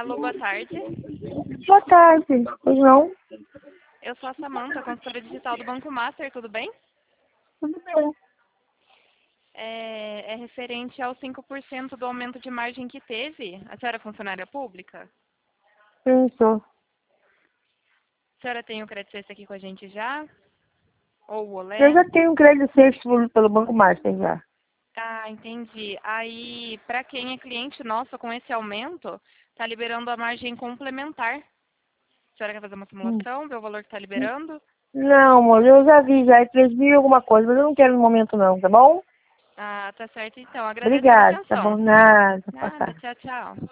Alô, boa tarde. Boa tarde. Pois não? Eu sou a Samanta, consultora digital do Banco Master, tudo bem? Tudo bem. É referente aos 5% do aumento de margem que teve. A senhora é funcionária pública? Isso. A senhora tem o crédito Sexta aqui com a gente já? Ou o Eu Olé? já tenho um crédito sexto pelo Banco Master já. Ah, entendi. Aí, para quem é cliente nosso com esse aumento, tá liberando a margem complementar. A senhora quer fazer uma Hum. simulação, ver o valor que tá liberando? Não, amor, eu já vi já, é 3.000 e alguma coisa, mas eu não quero no momento não, tá bom? Ah, tá certo então. Agradeço pela Obrigada, tá bom? atenção. Nada, Nada, passar. tchau, tchau.